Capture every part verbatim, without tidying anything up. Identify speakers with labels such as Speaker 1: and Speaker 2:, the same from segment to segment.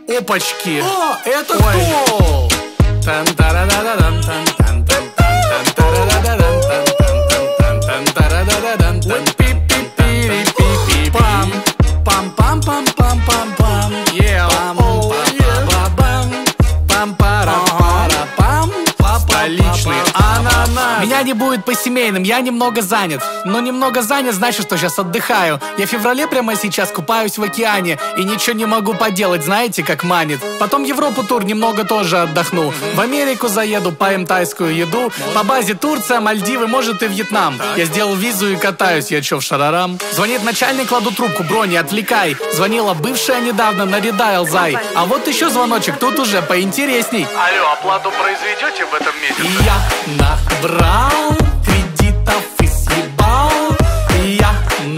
Speaker 1: Опачки.
Speaker 2: О, это
Speaker 1: Ой.
Speaker 2: кто?
Speaker 1: Пам, пам, пам, пам, пам, пам, пам. Yeah, пам, пара, пара, пам. Столичный ананас. Меня не будет по семейным, я немного занят. Но немного занят, значит, что сейчас отдыхаю. Я в феврале прямо сейчас купаюсь в океане и ничего не могу поделать, знаете, как манит. Потом Европу тур немного тоже отдохну. В Америку заеду, поем тайскую еду. По базе Турция, Мальдивы, может и Вьетнам. Я сделал визу и катаюсь, я чё в шарарам. Звонит начальник, кладу трубку, бро, не отвлекай. Звонила бывшая недавно, наредайл зай. А вот еще звоночек, тут уже поинтересней.
Speaker 3: Алло, оплату произведете в этом месяце?
Speaker 1: И я набрал кредитов и съебал. И я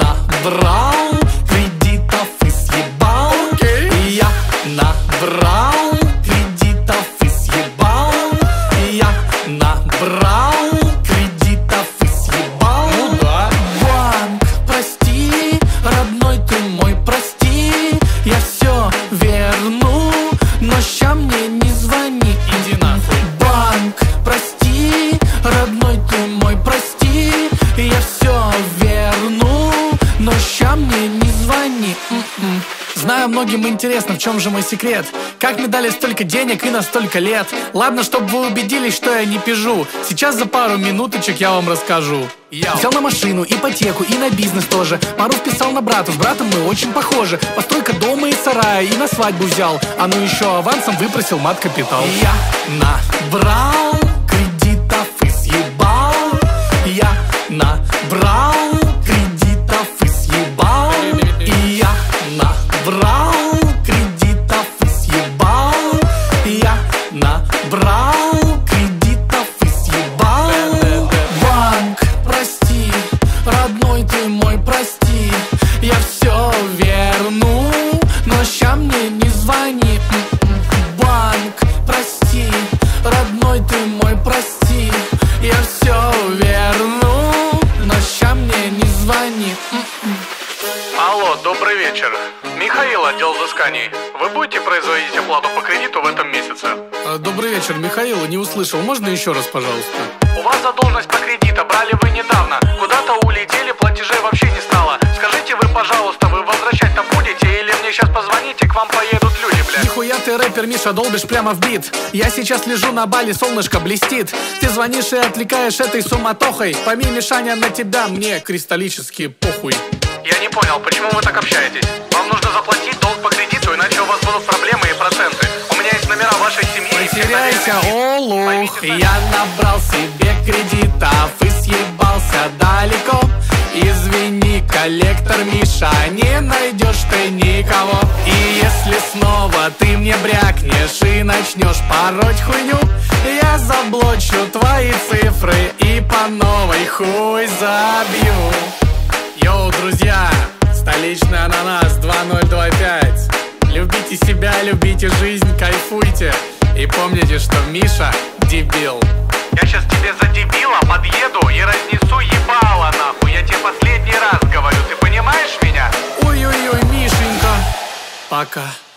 Speaker 1: набрал кредитов и съебал. И я набрал кредитов и съебал. И я набрал кредитов и съебал.
Speaker 2: Ну да.
Speaker 1: Банк, прости, родной ты мой, прости. Я все верну, но ща мне не звони.
Speaker 2: Иди нахуй.
Speaker 1: Банк, прости, родной ты мой, прости. Я все верну, но ща мне не звони. М-м. Знаю, многим интересно, в чем же мой секрет. Как мне дали столько денег и на столько лет. Ладно, чтобы вы убедились, что я не пижу. Сейчас за пару минуточек я вам расскажу. Я взял на машину, ипотеку и на бизнес тоже. Пару вписал на брата, с братом мы очень похожи. Постройка дома и сарая, и на свадьбу взял. А ну еще авансом выпросил мат-капитал. Я набрал кредитов и съебал. Я набрал кредитов и съебал. И я набрал кредитов и съебал. Я набрал кредитов и съебал. Банк, прости, родной ты мой, прости. Я все верну, но ща мне не звони. Банк, прости, родной ты мой, прости. Я все верну, но ща мне не звони.
Speaker 3: Алло, добрый вечер. Михаил, отдел взысканий. Вы будете производить оплату по кредиту в этом месяце?
Speaker 1: Добрый вечер, Михаил, не услышал. Можно еще раз, пожалуйста?
Speaker 3: У вас задолженность по кредиту, брали вы недавно. Куда-то улетели, платежей вообще не стало. Скажите вы, пожалуйста, вы возвращать-то будете? Или мне сейчас позвоните, к вам поедут люди, блядь?
Speaker 1: Нихуя ты, рэпер Миша, долбишь прямо в бит. Я сейчас лежу на Бали, солнышко блестит. Ты звонишь и отвлекаешь этой суматохой. Пойми, Мишаня, на тебя мне кристаллически похуй.
Speaker 3: Я не понял, почему вы так общаетесь? Вам нужно заплатить долг по кредиту, иначе у вас будут проблемы и проценты. У меня есть номера вашей семьи.
Speaker 1: Потеряйся, олух. Я набрал себе кредитов и съебался далеко. Извини, коллектор Миша, не найдешь ты никого. И если снова ты мне брякнешь и начнешь пороть хуйню, я заблочу твои цифры и по новой хуй забью. Йоу, друзья, столичный ананас два ноль два пять. Любите себя, любите жизнь, кайфуйте. И помните, что Миша дебил.
Speaker 3: Я сейчас тебе за дебила подъеду и разнесу ебало нахуй. Я тебе последний раз говорю, ты понимаешь меня?
Speaker 1: Ой-ой-ой, Мишенька, пока.